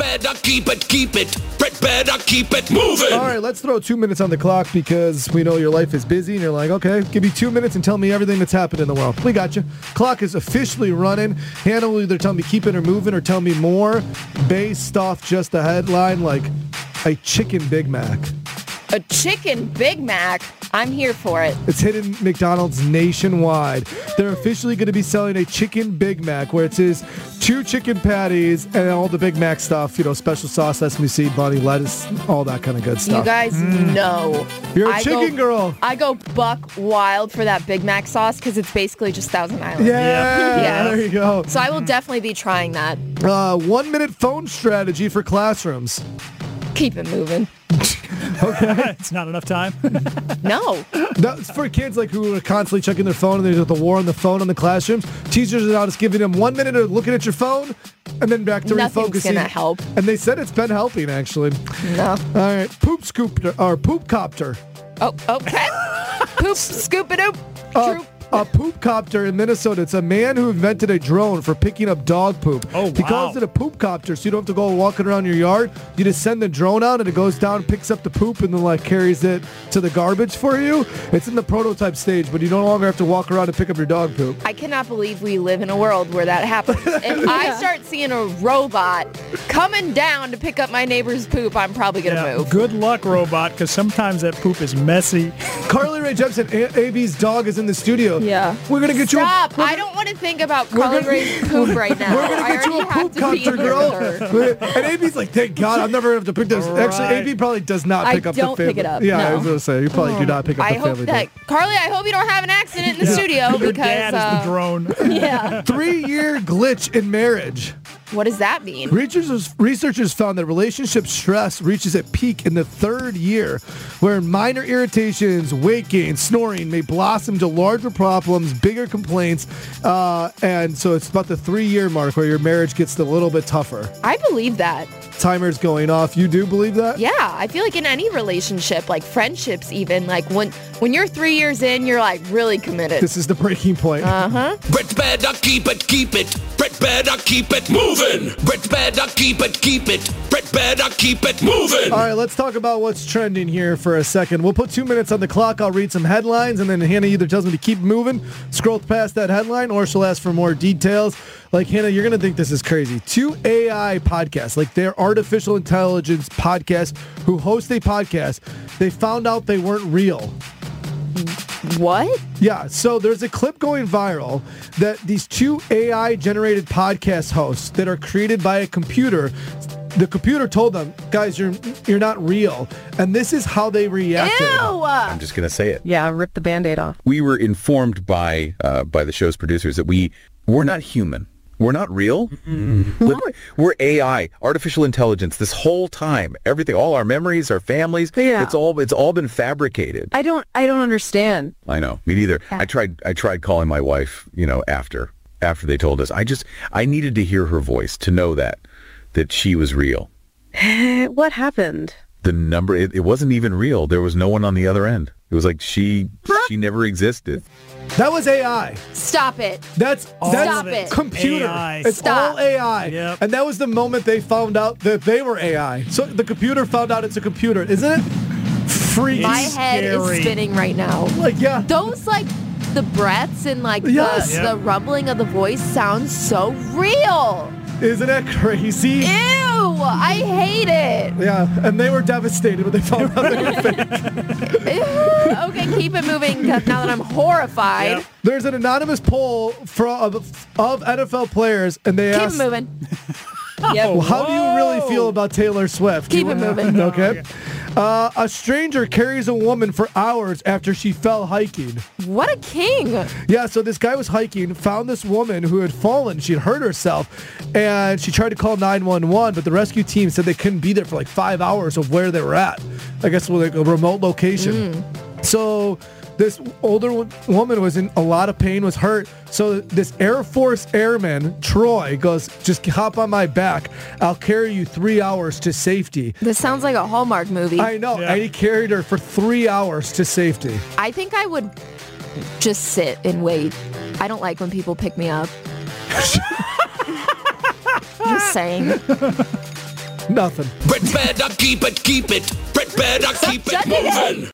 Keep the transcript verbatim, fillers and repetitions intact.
better keep it, keep it. Brett better keep it moving. All right, let's throw two minutes on the clock because we know your life is busy and you're like, okay, give me two minutes and tell me everything that's happened in the world. We got you. Clock is officially running. Hannah will either tell me keep it or moving or tell me more based off just the headline like a chicken Big Mac. A chicken Big Mac? I'm here for it. It's hitting McDonald's nationwide. They're officially going to be selling a chicken Big Mac where it says two chicken patties and all the Big Mac stuff, you know, special sauce, sesame seed, bunny, lettuce, all that kind of good stuff. You guys mm. know. You're a I chicken go, girl. I go buck wild for that Big Mac sauce because it's basically just Thousand Island. Yeah, yeah, there you go. So I will definitely be trying that. Uh, one minute phone strategy for classrooms. Keep it moving. Okay. It's not enough time. No. That's for kids like who are constantly checking their phone and there's the war on the phone in the classrooms. Teachers are now just giving them one minute of looking at your phone and then back to Nothing's refocusing. gonna help. And they said it's been helping actually. No. All right, poop scooper or poop copter. Oh, okay. Poop scoop it oop. Uh, Troop. A poop copter in Minnesota. It's a man who invented a drone for picking up dog poop. Oh, wow. He calls it a poop copter, so you don't have to go walking around your yard. You just send the drone out, and it goes down, picks up the poop, and then like carries it to the garbage for you. It's in the prototype stage, but you no longer have to walk around and pick up your dog poop. I cannot believe we live in a world where that happens. If I start seeing a robot coming down to pick up my neighbor's poop, I'm probably going to Yeah, move. good luck, robot, because sometimes that poop is messy. Carly Rae Jepsen, A- AB's dog is in the studio. Yeah. We're going to get Stop. you a... I don't want to think about Carly gonna- Rae's poop right now. We're going to I get you a already have poop to be copter, in here girl. with her. And A B's like, thank God, I'm never going to have to pick this. Actually, Right. A B probably does not I pick up don't the family. pick it up, Yeah, I no. was going to say, you probably do not pick up I the hope family. that, Carly, I hope you don't have an accident in the studio Your because, dad is uh, the drone. yeah. Three-year glitch in marriage. What does that mean? Researchers, researchers found that relationship stress reaches its peak in the third year, where minor irritations, weight gain, snoring may blossom to larger problems, bigger complaints, uh, and so it's about the three-year mark where your marriage gets a little bit tougher. I believe that. Timer's going off. You do believe that? Yeah, I feel like in any relationship, like friendships even, like when when you're three years in, you're like really committed. This is the breaking point. Uh-huh. Brett better keep it, keep it. Brett better keep it moving. Brett better keep it, keep it. Brett better keep it moving. All right, let's talk about what's trending here for a second. We'll put two minutes on the clock. I'll read some headlines, and then Hannah either tells me to keep moving, scroll past that headline, or she'll ask for more details. Like, Hannah, you're going to think this is crazy. Two A I podcasts, like they're artificial intelligence podcasts who host a podcast, they found out they weren't real. What? Yeah, so there's a clip going viral that these two A I-generated podcast hosts that are created by a computer, the computer told them, guys, you're you're not real. And this is how they reacted. Ew! I'm just going to say it. Yeah, rip the Band-Aid off. We were informed by uh, by the show's producers that we we're not human. We're not real. Mm-hmm. We're A I, artificial intelligence. This whole time, everything, all our memories, our families, Yeah. it's all it's all been fabricated. I don't I don't understand. I know, me neither. Yeah. I tried I tried calling my wife, you know, after after they told us. I just I needed to hear her voice to know that that she was real. What happened? The number it, it wasn't even real. There was no one on the other end. It was like she she never existed. That was A I. Stop it. That's All that's Stop it. computer. A I. It's Stop. all A I. Yep. And that was the moment they found out that they were A I. So the computer found out it's a computer, isn't it? Freaky. My head scary. is spinning right now. Like, yeah. Those, like, the breaths and, like, Yes. the, Yep. the rumbling of the voice sounds so real. Isn't that crazy? Ew! I hate it. Yeah, and they were devastated when they found out they were fake. Ew. Okay, keep it moving 'cause now that I'm horrified. Yep. There's an anonymous poll for, of, of N F L players, and they Keep asked, it moving. Yep. well, how do you really Whoa. feel about Taylor Swift? Keep You it wanna- moving. Okay. Uh, a stranger carries a woman for hours after she fell hiking. What a king. Yeah, so this guy was hiking, found this woman who had fallen. She'd hurt herself, and she tried to call nine one one, but the rescue team said they couldn't be there for like five hours of where they were at. I guess like a remote location. So this older wo- woman was in a lot of pain, was hurt. So this Air Force airman, Troy, goes, just hop on my back. I'll carry you three hours to safety. This sounds like a Hallmark movie. I know. Yeah. And he carried her for three hours to safety. I think I would just sit and wait. I don't like when people pick me up. Just saying. Nothing. Brett better keep it, keep it. Brett better keep it judging it. moving.